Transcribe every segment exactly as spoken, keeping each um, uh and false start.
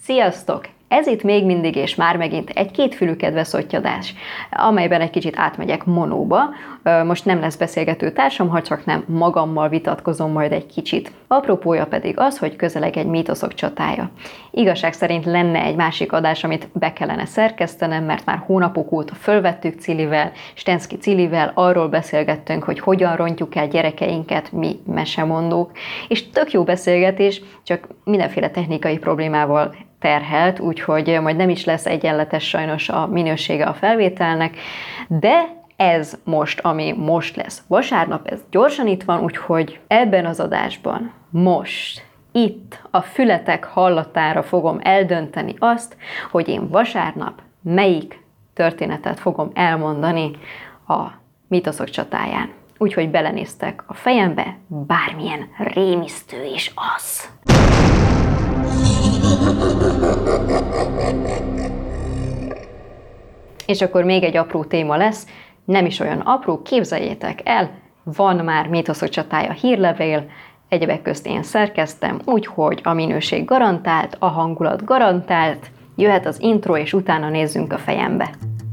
Sziasztok! Ez itt még mindig és már megint egy kétfülű kedveszottyadás, amelyben egy kicsit átmegyek monóba. Most nem lesz beszélgető társam, ha csak nem magammal vitatkozom majd egy kicsit. Apropója pedig az, hogy közeleg egy mítoszok csatája. Igazság szerint lenne egy másik adás, amit be kellene szerkesztenem, mert már hónapok óta fölvettük Cilivel, Stenszki Cilivel, arról beszélgettünk, hogy hogyan rontjuk el gyerekeinket, mi mesemondók, és tök jó beszélgetés, csak mindenféle technikai problémával terhelt, úgyhogy majd nem is lesz egyenletes sajnos a minősége a felvételnek, de ez most, ami most lesz vasárnap, ez gyorsan itt van, úgyhogy ebben az adásban most, itt, a fületek hallatára fogom eldönteni azt, hogy én vasárnap melyik történetet fogom elmondani a mítoszok csatáján. Úgyhogy belenéztek a fejembe, bármilyen rémisztő is az. És akkor még egy apró téma lesz, nem is olyan apró, képzeljétek el, van már mítoszok csatája hírlevél, egyebek közt én szerkeztem, úgyhogy a minőség garantált, a hangulat garantált, jöhet az intro, és utána nézzünk a fejembe.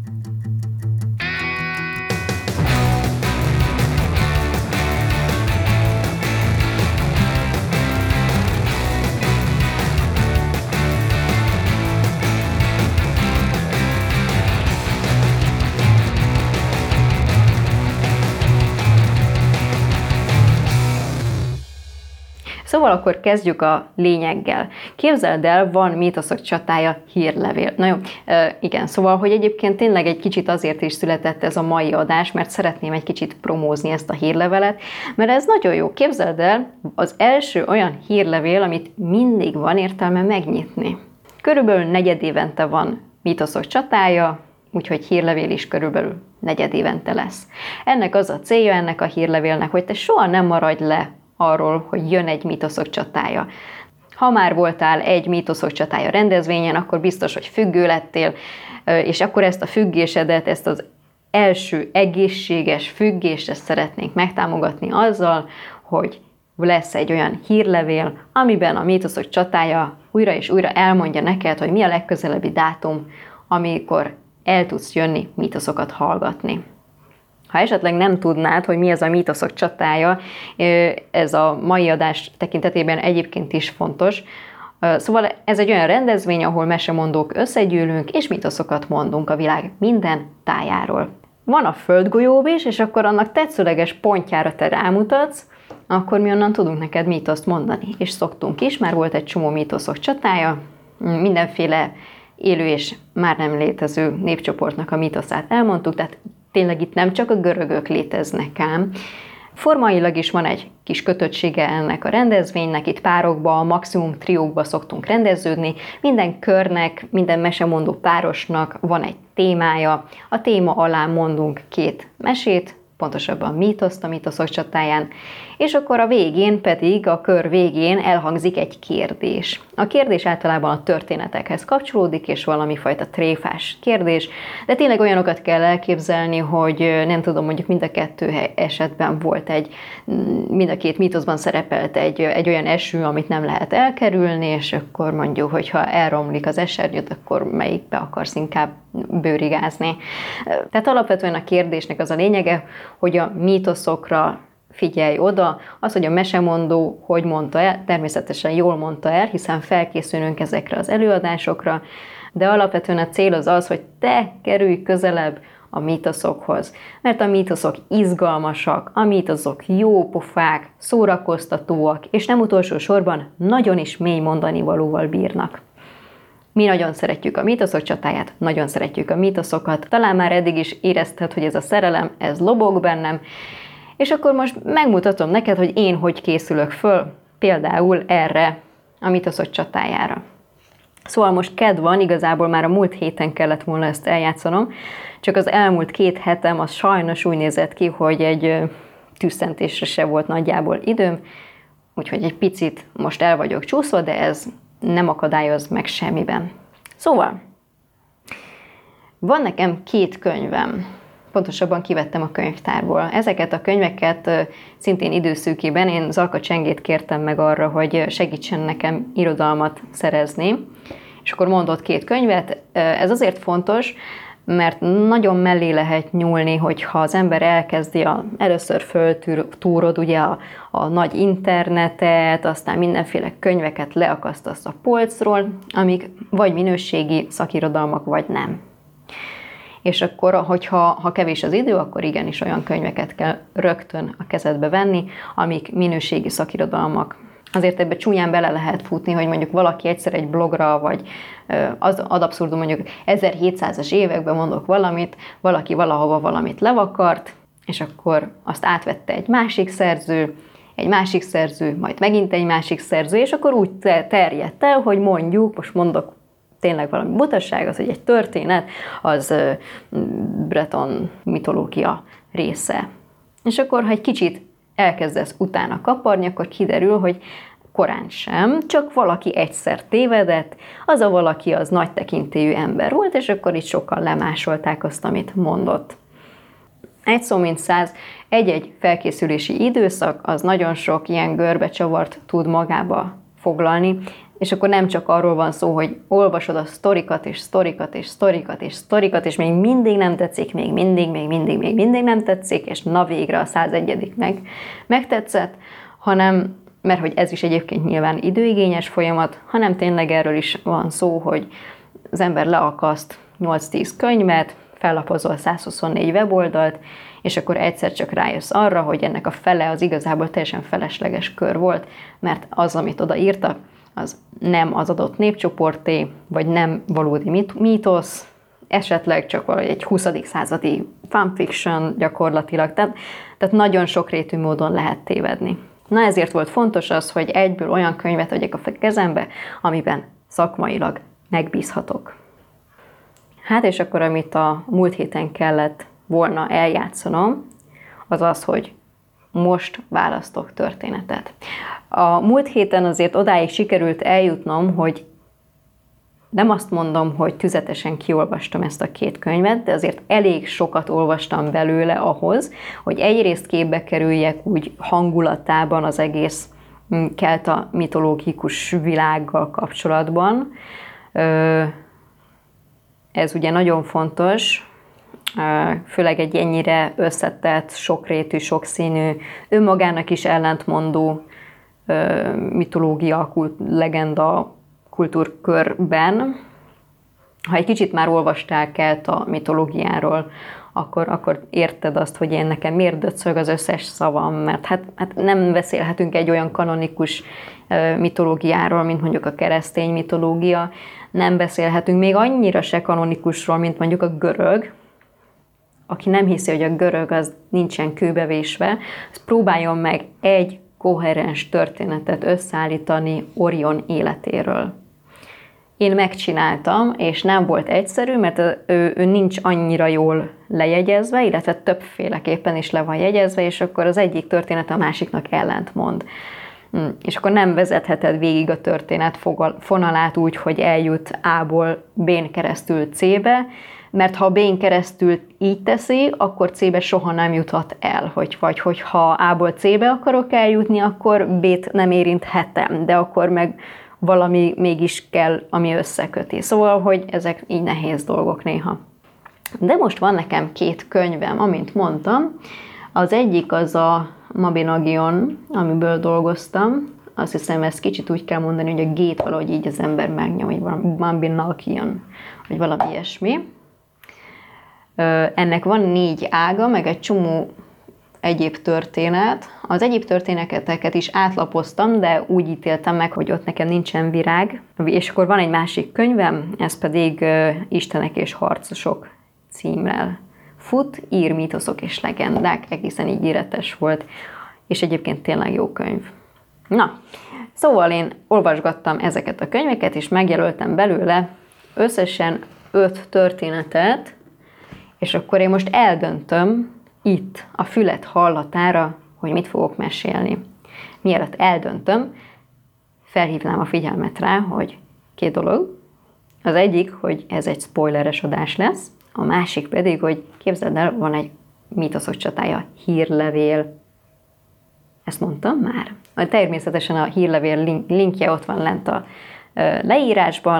Szóval akkor kezdjük a lényeggel. Képzeld el, van mítoszok csatája hírlevél. Na jó, igen, szóval, hogy egyébként tényleg egy kicsit azért is született ez a mai adás, mert szeretném egy kicsit promózni ezt a hírlevelet, mert ez nagyon jó. Képzeld el, az első olyan hírlevél, amit mindig van értelme megnyitni. Körülbelül negyed évente van mítoszok csatája, úgyhogy hírlevél is körülbelül negyed évente lesz. Ennek az a célja ennek a hírlevélnek, hogy te soha nem maradj le arról, hogy jön egy mítoszok csatája. Ha már voltál egy mítoszok csatája rendezvényen, akkor biztos, hogy függő lettél, és akkor ezt a függésedet, ezt az első egészséges függést, ezt szeretnénk megtámogatni azzal, hogy lesz egy olyan hírlevél, amiben a mítoszok csatája újra és újra elmondja neked, hogy mi a legközelebbi dátum, amikor el tudsz jönni mítoszokat hallgatni. Ha esetleg nem tudnád, hogy mi ez a mítoszok csatája, ez a mai adás tekintetében egyébként is fontos. Szóval ez egy olyan rendezvény, ahol mesemondók összegyűlünk, és mítoszokat mondunk a világ minden tájáról. Van a földgolyó is, és akkor annak tetszőleges pontjára te rámutatsz, akkor mi onnan tudunk neked mítoszt mondani. És szoktunk is, már volt egy csomó mítoszok csatája, mindenféle élő és már nem létező népcsoportnak a mítoszát elmondtuk, tehát tényleg itt nem csak a görögök léteznek ám. Formailag is van egy kis kötöttsége ennek a rendezvénynek, itt párokba, maximum triókba szoktunk rendeződni. Minden körnek, minden mesemondó párosnak van egy témája. A téma alá mondunk két mesét, pontosabban mítoszt a mítoszok csatáján, és akkor a végén pedig, a kör végén elhangzik egy kérdés. A kérdés általában a történetekhez kapcsolódik, és valami fajta tréfás kérdés, de tényleg olyanokat kell elképzelni, hogy nem tudom, mondjuk mind a kettő esetben volt egy, mind a két mítoszban szerepelt egy, egy olyan eső, amit nem lehet elkerülni, és akkor mondjuk, hogyha elromlik az esernyőt, akkor melyikbe akarsz inkább bőrigázni. Tehát alapvetően a kérdésnek az a lényege, hogy a mítoszokra figyelj oda, az, hogy a mesemondó hogy mondta el, természetesen jól mondta el, hiszen felkészülünk ezekre az előadásokra, de alapvetően a cél az az, hogy te kerülj közelebb a mítoszokhoz. Mert a mítoszok izgalmasak, a mítoszok jópofák, szórakoztatóak, és nem utolsó sorban nagyon is mély mondani valóval bírnak. Mi nagyon szeretjük a mítoszok csatáját, nagyon szeretjük a mítoszokat, talán már eddig is érezted, hogy ez a szerelem, ez lobog bennem, és akkor most megmutatom neked, hogy én hogy készülök föl, például erre a mítoszok csatájára. Szóval most kedd van, igazából már a múlt héten kellett volna ezt eljátszanom, csak az elmúlt két hetem az sajnos úgy nézett ki, hogy egy tüsszentésre se volt nagyjából időm, úgyhogy egy picit most el vagyok csúszva, de ez nem akadályoz meg semmiben. Szóval, van nekem két könyvem, pontosabban kivettem a könyvtárból. Ezeket a könyveket szintén időszűkében én Zalka Csengét kértem meg arra, hogy segítsen nekem irodalmat szerezni, és És akkor mondott két könyvet. Ez azért fontos, mert nagyon mellé lehet nyúlni, hogyha az ember elkezdi a, először föltúrod ugye a, a nagy internetet, aztán mindenféle könyveket leakasztasz a polcról, amik vagy minőségi szakirodalmak, vagy nem. És akkor, hogyha ha kevés az idő, akkor igenis olyan könyveket kell rögtön a kezedbe venni, amik minőségi szakirodalmak. Azért ebbe csúnyán bele lehet futni, hogy mondjuk valaki egyszer egy blogra, vagy az ad abszurdum, mondjuk ezerhétszázas években mondok valamit, valaki valahova valamit levakart, és akkor azt átvette egy másik szerző, egy másik szerző, majd megint egy másik szerző, és akkor úgy terjedt el, hogy mondjuk, most mondok tényleg valami butaság, az, hogy egy történet, az breton mitológia része. És akkor, ha egy kicsit elkezdesz utána kaparni, akkor kiderül, hogy korán sem, csak valaki egyszer tévedett, az a valaki az nagy tekintélyű ember volt, és akkor itt sokan lemásolták azt, amit mondott. Egy szó mint száz, egy-egy felkészülési időszak az nagyon sok ilyen görbecsavart tud magába foglalni, és akkor nem csak arról van szó, hogy olvasod a sztorikat, és sztorikat, és sztorikat, és sztorikat, és még mindig nem tetszik, még mindig, még mindig, még mindig nem tetszik, és na végre a százegyedik meg megtetszett, hanem, mert hogy ez is egyébként nyilván időigényes folyamat, hanem tényleg erről is van szó, hogy az ember leakaszt nyolc-tíz könyvet, fellapozol százhuszonnégy weboldalt, és akkor egyszer csak rájössz arra, hogy ennek a fele az igazából teljesen felesleges kör volt, mert az, amit oda írtak, az nem az adott népcsoporté, vagy nem valódi mítosz, esetleg csak valahogy egy huszadik századi fanfiction gyakorlatilag, tehát, tehát nagyon sokrétű módon lehet tévedni. Na ezért volt fontos az, hogy egyből olyan könyvet adjak a kezembe, amiben szakmailag megbízhatok. Hát és akkor, amit a múlt héten kellett volna eljátszanom, az az, hogy most választok történetet. A múlt héten azért odáig sikerült eljutnom, hogy nem azt mondom, hogy tüzetesen kiolvastam ezt a két könyvet, de azért elég sokat olvastam belőle ahhoz, hogy egyrészt képbe kerüljek úgy hangulatában az egész kelta mitológikus világgal kapcsolatban. Ez ugye nagyon fontos, főleg egy ennyire összetett, sokrétű, sokszínű, önmagának is ellentmondó mitológia, kult, legenda kultúrkörben. Ha egy kicsit már olvastál kelt a mitológiáról, akkor, akkor érted azt, hogy én nekem miért döcög az összes szavam, mert hát, hát nem beszélhetünk egy olyan kanonikus mitológiáról, mint mondjuk a keresztény mitológia, nem beszélhetünk még annyira se kanonikusról, mint mondjuk a görög. Aki nem hiszi, hogy a görög az nincsen kőbevésve, az próbáljon meg egy koherens történetet összeállítani Orion életéről. Én megcsináltam, és nem volt egyszerű, mert ő, ő nincs annyira jól lejegyezve, illetve többféleképpen is le van jegyezve, és akkor az egyik történet a másiknak ellentmond. És akkor nem vezetheted végig a történet fonalát úgy, hogy eljut A-ból B-n keresztül C-be, mert ha B-n keresztül így teszi, akkor C-be soha nem juthat el, hogy, vagy hogyha A-ból C-be akarok eljutni, akkor B-t nem érinthetem, de akkor meg valami mégis kell, ami összeköti. Szóval, hogy ezek így nehéz dolgok néha. De most van nekem két könyvem, amint mondtam. Az egyik az a Mabinogion, amiből dolgoztam. Azt hiszem, ezt kicsit úgy kell mondani, hogy a G-t valahogy így az ember megnyom, hogy Mabinogion, vagy valami ilyesmi. Ennek van négy ága, meg egy csomó egyéb történet. Az egyéb történeteket is átlapoztam, de úgy ítéltem meg, hogy ott nekem nincsen virág. És akkor van egy másik könyvem, ez pedig Istenek és harcosok címmel fut, ír mítoszok és legendák, egészen ígéretes volt, és egyébként tényleg jó könyv. Na, szóval én olvasgattam ezeket a könyveket, és megjelöltem belőle összesen öt történetet, és akkor én most eldöntöm itt a fület hallatára, hogy mit fogok mesélni. Mielőtt eldöntöm, felhívnám a figyelmet rá, hogy két dolog. Az egyik, hogy ez egy spoileres adás lesz, a másik pedig, hogy képzeld el, van egy mítoszok csatája hírlevél. Ezt mondtam már? Természetesen a hírlevél linkje ott van lent a leírásban,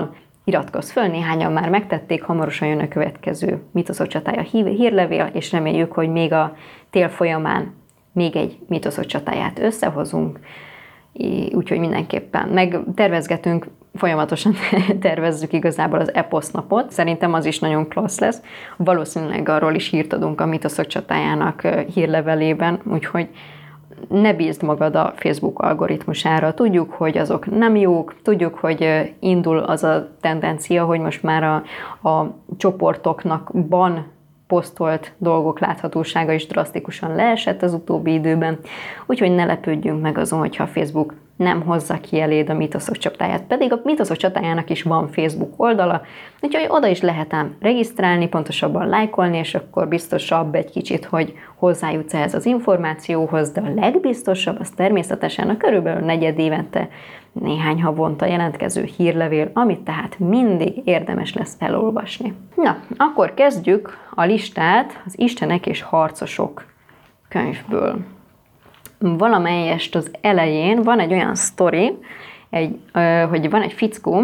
iratkozz föl, néhányan már megtették, hamarosan jön a következő Mítoszok csatája hírlevél, és reméljük, hogy még a tél folyamán még egy Mítoszok csatáját összehozunk, úgyhogy mindenképpen meg tervezgetünk, folyamatosan tervezzük igazából az Eposz napot. Szerintem az is nagyon klassz lesz. Valószínűleg arról is hírt adunk a Mítoszok csatájának hírlevelében, úgyhogy ne bízd magad a Facebook algoritmusára. Tudjuk, hogy azok nem jók, tudjuk, hogy indul az a tendencia, hogy most már a, a csoportoknakban posztolt dolgok láthatósága is drasztikusan leesett az utóbbi időben, úgyhogy ne lepődjünk meg azon, hogyha a Facebook nem hozza ki eléd a Mítoszok csatáját. Pedig a Mítoszok csatájának is van Facebook oldala, úgyhogy oda is lehet ám regisztrálni, pontosabban lájkolni, és akkor biztosabb egy kicsit, hogy hozzájutsz ehhez az információhoz, de a legbiztosabb az természetesen a körülbelül negyed évente néhány havonta jelentkező hírlevél, amit tehát mindig érdemes lesz elolvasni. Na, akkor kezdjük a listát az Istenek és harcosok könyvből. Valamelyest az elején van egy olyan sztori, egy, ö, hogy van egy fickó,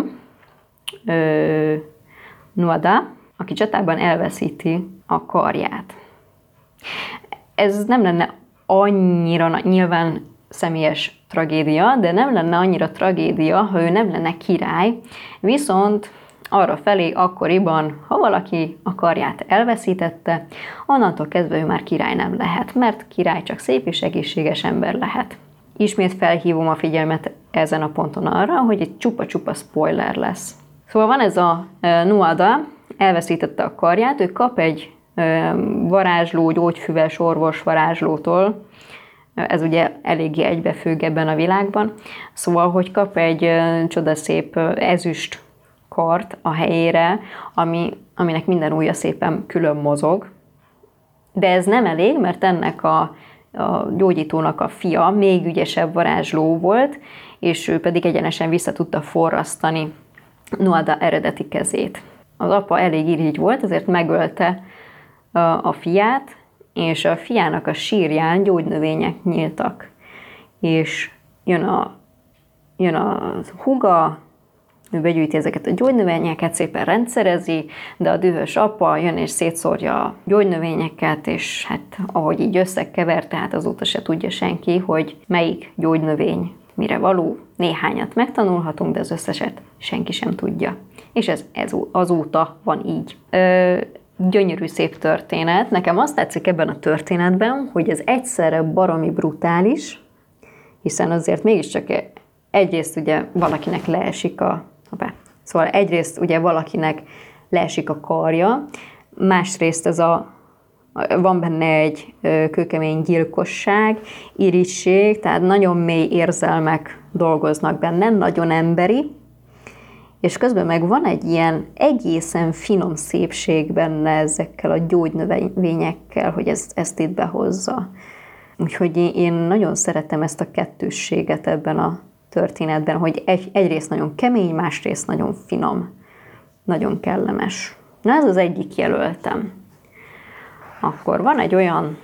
ö, Nuada, aki csatában elveszíti a karját. Ez nem lenne annyira nyilván személyes tragédia, de nem lenne annyira tragédia, ha ő nem lenne király, viszont arra felé akkoriban, ha valaki a karját elveszítette, onnantól kezdve ő már király nem lehet, mert király csak szép és egészséges ember lehet. Ismét felhívom a figyelmet ezen a ponton arra, hogy egy csupa-csupa spoiler lesz. Szóval van ez a Nuada, elveszítette a karját, ő kap egy varázsló, gyógyfüves orvos varázslótól, ez ugye eléggé egybefügg ebben a világban, szóval, hogy kap egy csodaszép ezüst kart a helyére, ami, aminek minden ujja szépen külön mozog. De ez nem elég, mert ennek a, a gyógyítónak a fia még ügyesebb varázsló volt, és ő pedig egyenesen vissza tudta forrasztani Nuada eredeti kezét. Az apa elég irigy volt, ezért megölte a, a fiát, és a fiának a sírján gyógynövények nyíltak. És jön a, jön a húga, ő begyűjti ezeket a gyógynövényeket, szépen rendszerezi, de a dühös apa jön és szétszórja a gyógynövényeket, és hát ahogy így összekever, tehát azóta se tudja senki, hogy melyik gyógynövény mire való. Néhányat megtanulhatunk, de az összeset senki sem tudja. És ez, ez azóta van így. Ö, gyönyörű szép történet. Nekem azt tetszik ebben a történetben, hogy ez egyszerre baromi brutális, hiszen azért mégiscsak egyrészt ugye valakinek leesik a... Be. Szóval egyrészt ugye valakinek leesik a karja, másrészt ez a, van benne egy kőkemény gyilkosság, irigység, tehát nagyon mély érzelmek dolgoznak benne, nagyon emberi, és közben meg van egy ilyen egészen finom szépség benne ezekkel a gyógynövényekkel, hogy ez, ezt itt behozza. Úgyhogy én nagyon szeretem ezt a kettősséget ebben a történetben, hogy egy, egyrészt nagyon kemény, másrészt nagyon finom, nagyon kellemes. Na ez az egyik jelöltem. Akkor van egy olyan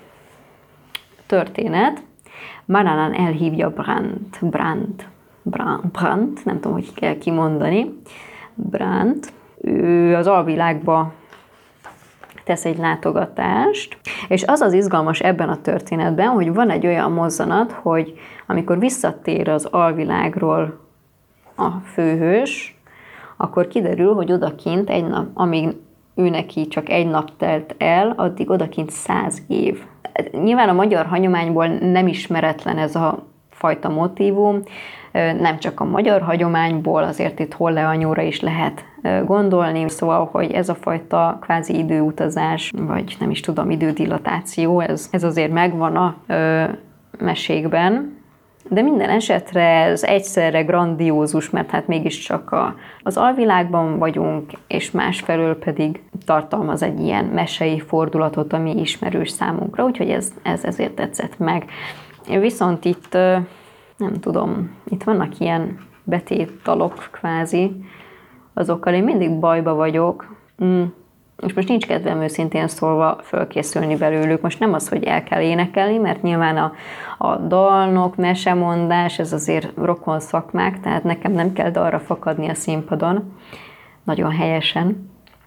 történet, Mananán elhívja Brandt, Brandt, Brandt, nem tudom, hogy kell kimondani, Brandt, ő az alvilágba tesz egy látogatást, és az az izgalmas ebben a történetben, hogy van egy olyan mozzanat, hogy amikor visszatér az alvilágról a főhős, akkor kiderül, hogy odakint egy nap, amíg ő neki csak egy nap telt el, addig odakint száz év. Nyilván a magyar hagyományból nem ismeretlen ez a fajta motívum, nem csak a magyar hagyományból, azért itt Holle-anyóra is lehet gondolni, szóval, hogy ez a fajta kvázi időutazás, vagy nem is tudom, idődilatáció, ez, ez azért megvan a ö, mesékben, de minden esetre ez egyszerre grandiózus, mert hát mégiscsak a, az alvilágban vagyunk, és másfelől pedig tartalmaz egy ilyen mesei fordulatot, ami ismerős számunkra, úgyhogy ez, ez ezért tetszett meg. Viszont itt, nem tudom, itt vannak ilyen betétdalok kvázi, azokkal én mindig bajba vagyok, mm. és most nincs kedvem őszintén szólva fölkészülni belőlük. Most nem az, hogy el kell énekelni, mert nyilván a, a dalnok, mesemondás, ez azért rokon szakmák, tehát nekem nem kell dalra fakadni a színpadon, nagyon helyesen.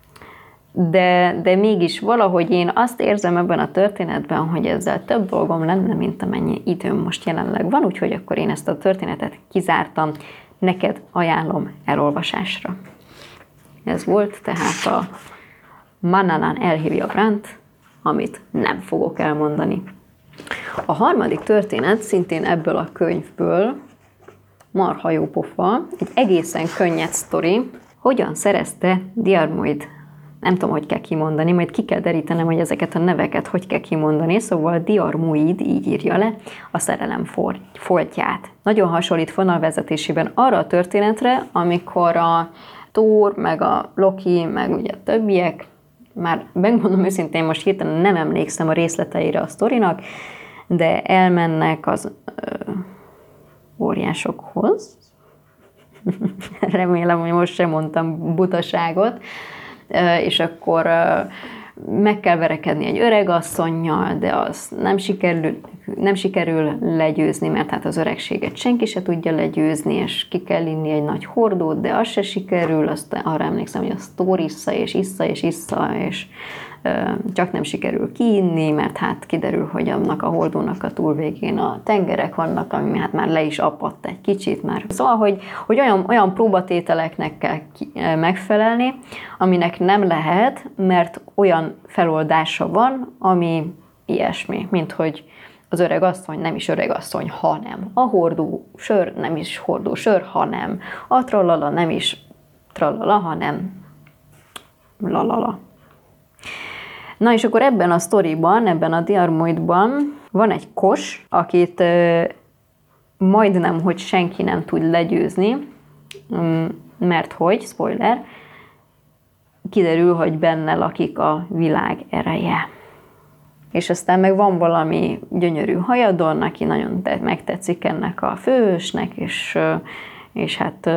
De, de mégis valahogy én azt érzem ebben a történetben, hogy ezzel több dolgom lenne, mint amennyi időm most jelenleg van, úgyhogy akkor én ezt a történetet kizártam, neked ajánlom elolvasásra. Ez volt tehát a Mannanan elhívja Brant, amit nem fogok elmondani. A harmadik történet szintén ebből a könyvből, marha jó pofa, egy egészen könnyed sztori, hogyan szerezte Diarmuid. Nem tudom, hogy kell kimondani, majd ki kell derítenem, hogy ezeket a neveket hogy kell kimondani, szóval Diarmuid így írja le a szerelem foltját. Nagyon hasonlít fonalvezetésében arra a történetre, amikor a Thor, meg a Loki, meg ugye a többiek, már megmondom őszintén, most hirtelen nem emlékszem a részleteire a sztorinak, de elmennek az ö, óriásokhoz. Remélem, hogy most sem mondtam butaságot. És akkor meg kell verekedni egy öregasszonnyal, de az nem sikerül, nem sikerül legyőzni, mert hát az öregséget senki se tudja legyőzni, és ki kell inni egy nagy hordót, de az se sikerül, azt arra emlékszem, hogy az Thor issza, és issza, és issza, és csak nem sikerül kiinni, mert hát kiderül, hogy annak a hordónak a túlvégén a tengerek vannak, ami hát már le is apadt egy kicsit már. Szóval, hogy, hogy olyan, olyan próbatételeknek kell ki, megfelelni, aminek nem lehet, mert olyan feloldása van, ami ilyesmi, mint hogy az öreg asszony nem is öreg asszony, hanem a hordó sör nem is hordó sör, hanem a trallala nem is trallala, hanem lalala. Na és akkor ebben a sztoriban, ebben a Diarmuidban van egy kos, akit ö, majdnem, hogy senki nem tud legyőzni, mert hogy, spoiler, kiderül, hogy benne lakik a világ ereje. És aztán meg van valami gyönyörű hajadon, aki nagyon megtetszik ennek a főhősnek, és, és hát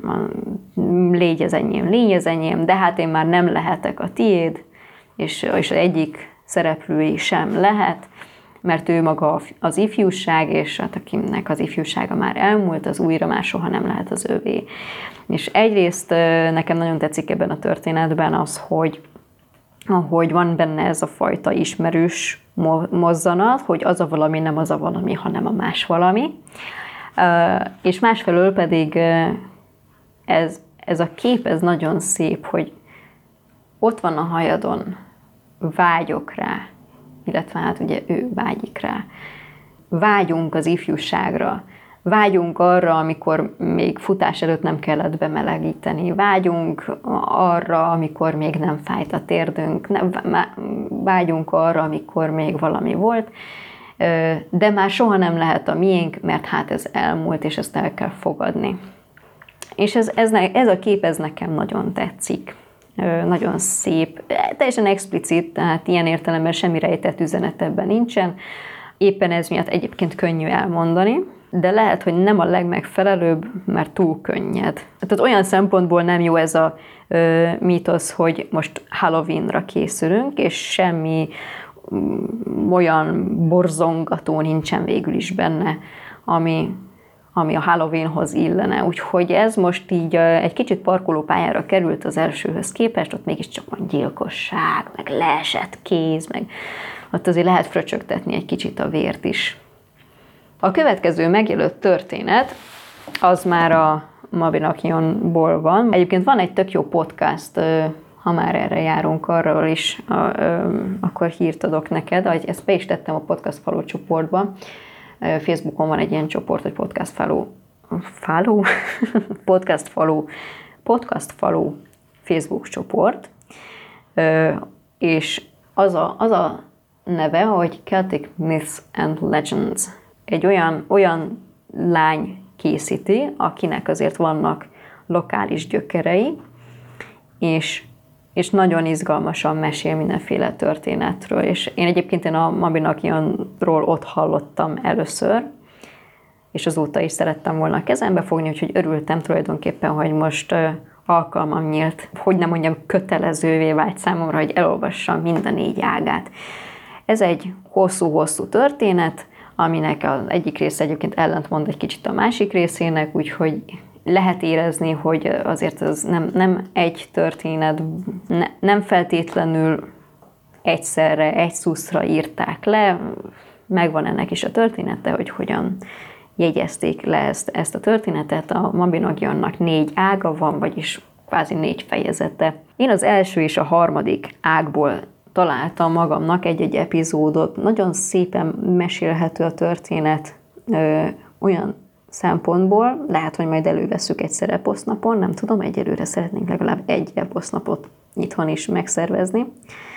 légy az enyém, légy az enyém, de hát én már nem lehetek a tiéd, és, és az egyik szereplői sem lehet, mert ő maga az ifjúság, és hát akinek az ifjúsága már elmúlt, az újra már soha nem lehet az övé. És egyrészt nekem nagyon tetszik ebben a történetben az, hogy ahogy van benne ez a fajta ismerős mozzanat, hogy az a valami nem az a valami, hanem a más valami. És másfelől pedig ez, ez a kép, ez nagyon szép, hogy ott van a hajadon, vágyok rá, illetve hát ugye ő vágyik rá. Vágyunk az ifjúságra, vágyunk arra, amikor még futás előtt nem kellett bemelegíteni, vágyunk arra, amikor még nem fájt a térdünk, vágyunk arra, amikor még valami volt, de már soha nem lehet a miénk, mert hát ez elmúlt, és ezt el kell fogadni. És ez, ez, ez a kép, ez nekem nagyon tetszik. Nagyon szép, teljesen explicit, tehát ilyen értelemben semmi rejtett üzenet ebben nincsen. Éppen ez miatt egyébként könnyű elmondani, de lehet, hogy nem a legmegfelelőbb, mert túl könnyed. Tehát olyan szempontból nem jó ez a ö, mítosz, hogy most Halloweenra készülünk, és semmi mm, olyan borzongató nincsen végül is benne, ami, ami a Halloweenhoz illene. Úgyhogy ez most így egy kicsit parkolópályára került az elsőhöz képest, ott mégiscsak van gyilkosság, meg leesett kéz, meg ott azért lehet fröcsögtetni egy kicsit a vért is. A következő megjelölt történet, az már a Mabinochionból van. Egyébként van egy tök jó podcast, ha már erre járunk, arról is, akkor hírt adok neked, ahogy ezt be is tettem a Podcast Falu csoportba. Facebookon van egy ilyen csoport, hogy Podcast Falu, Falu? Podcast Falu, Podcast Falu Facebook csoport, és az a, az a neve, hogy Celtic Myths and Legends. Egy olyan, olyan lány készíti, akinek azért vannak lokális gyökerei, és, és nagyon izgalmasan mesél mindenféle történetről. És én egyébként én a Mabinokionról ott hallottam először, és azóta is szerettem volna a kezembe fogni, úgyhogy örültem tulajdonképpen, hogy most alkalmam nyílt, hogy nem mondjam, kötelezővé vált számomra, hogy elolvassam mind a négy ágát. Ez egy hosszú-hosszú történet, aminek az egyik része egyébként ellentmond egy kicsit a másik részének, úgyhogy lehet érezni, hogy azért ez nem, nem egy történet, ne, nem feltétlenül egyszerre, egy szuszra írták le, megvan ennek is a története, hogy hogyan jegyezték le ezt, ezt a történetet. A Mabinogiannak négy ága van, vagyis kvázi négy fejezete. Én az első és a harmadik ágból találtam magamnak egy-egy epizódot. Nagyon szépen mesélhető a történet ö, olyan szempontból, lehet, hogy majd elővesszük egyszer eposznapon, nem tudom, egyelőre szeretnénk legalább egy eposznapot itthon is megszervezni.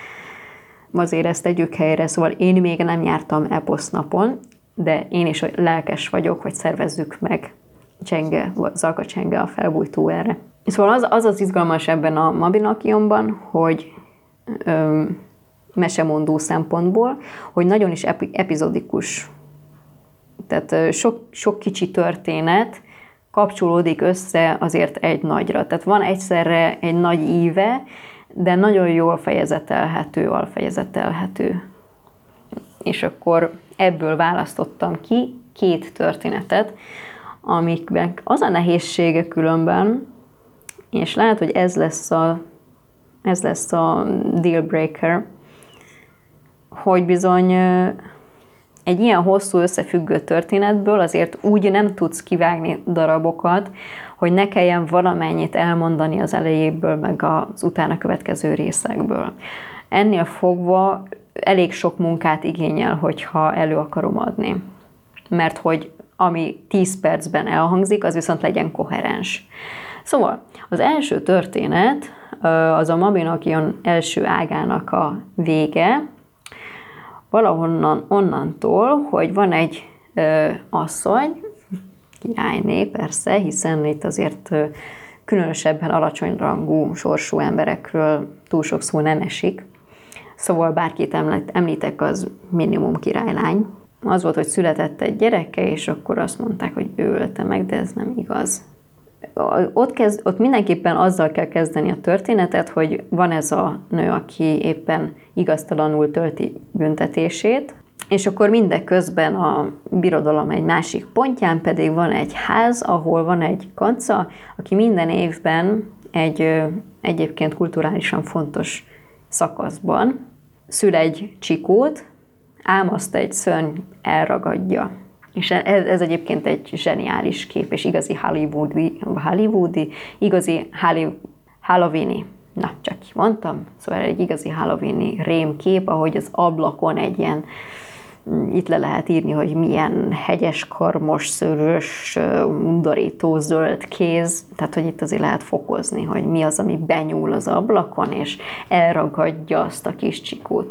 Azért ezt tegyük helyre, szóval én még nem jártam eposznapon, de én is lelkes vagyok, hogy szervezzük meg Csenge, Zalka Csenge a felbújtó erre. Szóval az az, az izgalmas ebben a Mabinakionban, hogy ö, mesemondó szempontból, hogy nagyon is epi, epizodikus. Tehát ö, sok, sok kicsi történet kapcsolódik össze azért egy nagyra. Tehát van egyszerre egy nagy íve, de nagyon jól fejezetelhető, alfejezetelhető. És akkor ebből választottam ki két történetet, amikben az a nehézsége különben, és lehet, hogy ez lesz a, ez lesz a deal breaker, hogy bizony egy ilyen hosszú összefüggő történetből azért úgy nem tudsz kivágni darabokat, hogy ne kelljen valamennyit elmondani az elejéből, meg az utána következő részekből. Ennél fogva elég sok munkát igényel, hogyha elő akarom adni. Mert hogy ami tíz percben elhangzik, az viszont legyen koherens. Szóval az első történet, az a Mabinogion első ágának a vége, valahonnan onnantól, hogy van egy ö, asszony, királyné persze, hiszen itt azért ö, különösebben alacsonyrangú sorsú emberekről túl sok szó nem esik. Szóval bárkit említek, az minimum királylány. Az volt, hogy született egy gyereke, és akkor azt mondták, hogy ő ölte meg, de ez nem igaz. Ott, kezd, ott mindenképpen azzal kell kezdeni a történetet, hogy van ez a nő, aki éppen igaztalanul tölti büntetését, és akkor mindeközben a birodalom egy másik pontján pedig van egy ház, ahol van egy kanca, aki minden évben egy egyébként kulturálisan fontos szakaszban szül egy csikót, ám azt egy szörny elragadja. És ez, ez egyébként egy zseniális kép, és igazi hollywoodi, hollywoodi igazi halloweeni, na csak mondtam, szóval egy igazi halloweeni rémkép, ahogy az ablakon egy ilyen, itt le lehet írni, hogy milyen hegyes, karmos, szőrös, undorító zöld kéz, tehát hogy itt azért lehet fokozni, hogy mi az, ami benyúl az ablakon, és elragadja azt a kis csikót.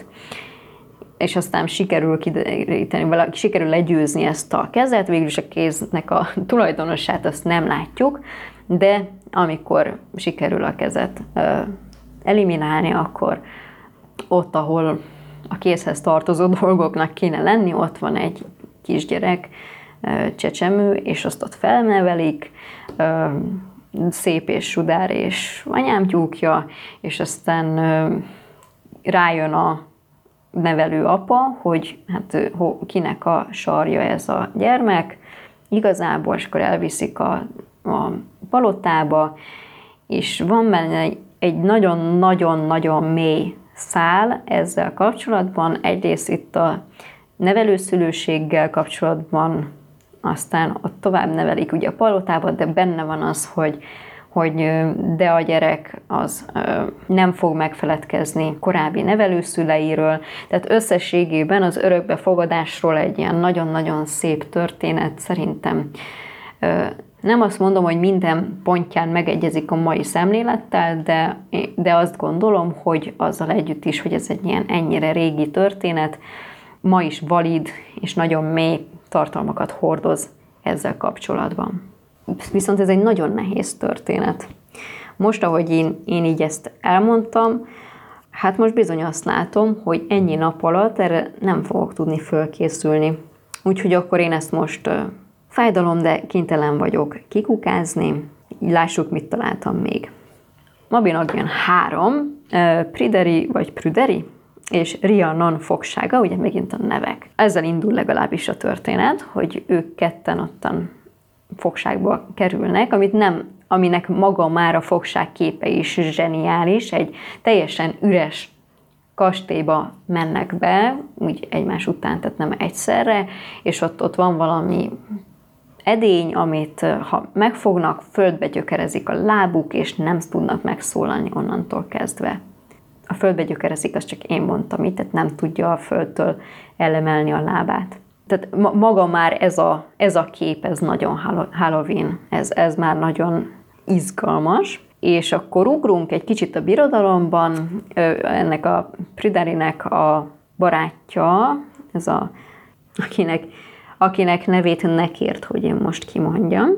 És aztán sikerül kideríteni, valaki sikerül legyőzni ezt a kezet, végülis a kéznek a tulajdonosát azt nem látjuk, de amikor sikerül a kezet eliminálni, akkor ott, ahol a kézhez tartozó dolgoknak kéne lenni, ott van egy kisgyerek, csecsemő, és azt ott felnevelik, szép és sudár és anyám tyúkja, és aztán rájön a nevelő apa, hogy hát kinek a sarja ez a gyermek, igazából, és akkor elviszik a, a palotába, és van benne egy nagyon-nagyon-nagyon mély szál ezzel kapcsolatban, egyrészt itt a nevelőszülőséggel kapcsolatban, aztán ott tovább nevelik ugye a palotába, de benne van az, hogy hogy de a gyerek az nem fog megfeledkezni korábbi nevelőszüleiről. Tehát összességében az örökbefogadásról egy ilyen nagyon-nagyon szép történet. Szerintem nem azt mondom, hogy minden pontján megegyezik a mai szemlélettel, de, de azt gondolom, hogy azzal együtt is, hogy ez egy ilyen ennyire régi történet, ma is valid és nagyon mély tartalmakat hordoz ezzel kapcsolatban. Viszont ez egy nagyon nehéz történet. Most, ahogy én, én így ezt elmondtam, hát most bizony azt látom, hogy ennyi nap alatt erre nem fogok tudni fölkészülni. Úgyhogy akkor én ezt most uh, fájdalom, de kénytelen vagyok kikukázni. Lássuk, mit találtam még. Mabinogion három, uh, Pryderi vagy Pryderi és Rhiannon fogsága, ugye megint a nevek. Ezzel indul legalábbis a történet, hogy ők ketten ottan fogságba kerülnek, amit nem, aminek maga már a fogság képe is zseniális, egy teljesen üres kastélyba mennek be, úgy egymás után, tehát nem egyszerre, és ott, ott van valami edény, amit ha megfognak, földbe gyökerezik a lábuk, és nem tudnak megszólalni onnantól kezdve. A földbe gyökerezik, azt csak én mondtam itt, tehát nem tudja a földtől elemelni a lábát. Tehát maga már ez a, ez a kép, ez nagyon Halloween, ez, ez már nagyon izgalmas. És akkor ugrunk egy kicsit a birodalomban, ennek a Pryderinek a barátja, ez a, akinek, akinek nevét ne kért, hogy én most kimondjam.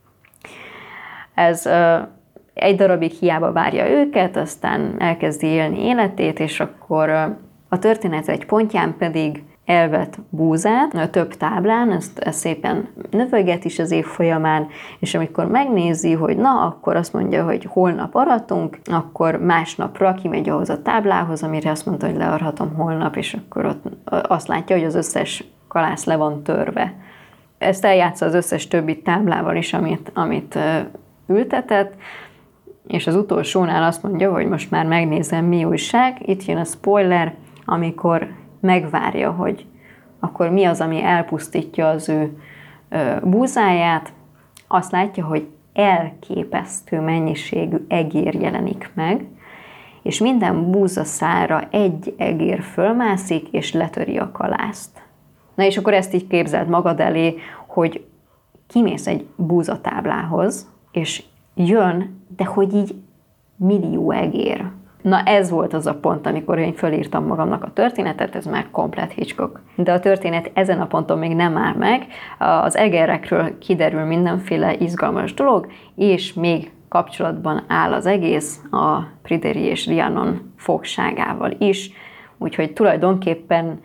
Ez egy darabig hiába várja őket, aztán elkezdi élni életét, és akkor a történet egy pontján pedig elvet búzát, a több táblán, ezt, ezt szépen növöget is az év folyamán, és amikor megnézi, hogy na, akkor azt mondja, hogy holnap aratunk, akkor másnapra kimegy ahhoz a táblához, amire azt mondta, hogy learhatom holnap, és akkor ott azt látja, hogy az összes kalász le van törve. Ezt eljátsza az összes többi táblával is, amit, amit ültetett, és az utolsónál azt mondja, hogy most már megnézem, mi újság. Itt jön a spoiler, amikor megvárja, hogy akkor mi az, ami elpusztítja az ő búzáját. Azt látja, hogy elképesztő mennyiségű egér jelenik meg, és minden búzaszára egy egér fölmászik, és letöri a kalászt. Na és akkor ezt így képzeld magad elé, hogy kimész egy búzatáblához, és jön, de hogy így millió egér. Na ez volt az a pont, amikor én fölírtam magamnak a történetet, ez már komplet Hitchcock. De a történet ezen a ponton még nem áll meg, az egerekről kiderül mindenféle izgalmas dolog, és még kapcsolatban áll az egész a Pryderi és Rhiannon fogságával is, úgyhogy tulajdonképpen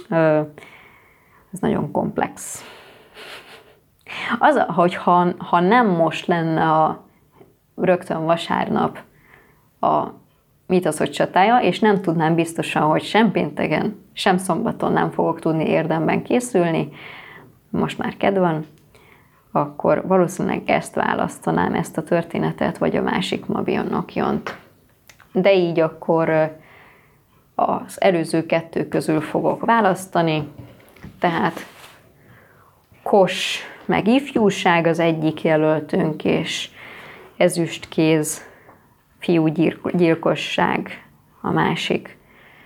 ez nagyon komplex. Az, hogy ha, ha nem most lenne a rögtön vasárnap a Mítoszok csatája, és nem tudnám biztosan, hogy sem pénteken, sem szombaton nem fogok tudni érdemben készülni, most már kedv van, akkor valószínűleg ezt választanám, ezt a történetet, vagy a másik Mabinogiont. De így akkor az előző kettő közül fogok választani, tehát Kos meg ifjúság az egyik jelöltünk, és ezüstkéz fiúgyilkosság a másik.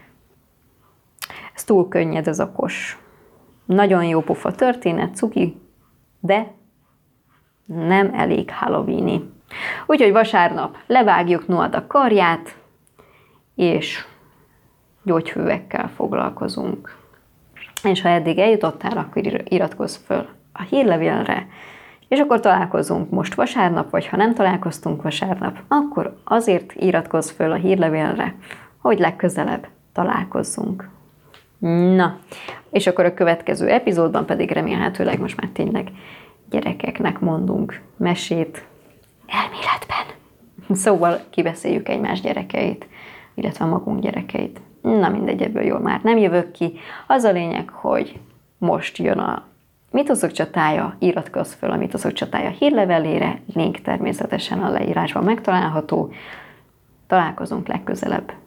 Ez túl könnyed, ez a Kos. Nagyon jó pofa történet, cuki, de nem elég halloweeni. Úgyhogy vasárnap levágjuk Noad a karját, és gyógyhővekkel foglalkozunk. És ha eddig eljutottál, akkor iratkozz föl a hírlevélre, és akkor találkozunk most vasárnap, vagy ha nem találkoztunk vasárnap, akkor azért iratkozz föl a hírlevélre, hogy legközelebb találkozzunk. Na, és akkor a következő epizódban pedig remélhetőleg most már tényleg gyerekeknek mondunk mesét elméletben. Szóval kibeszéljük egymás gyerekeit, illetve magunk gyerekeit. Na mindegy, ebből jól már nem jövök ki. Az a lényeg, hogy most jön a Mítoszok csatája, iratkozz föl a Mítoszok csatája hírlevelére, link természetesen a leírásban megtalálható. Találkozunk legközelebb.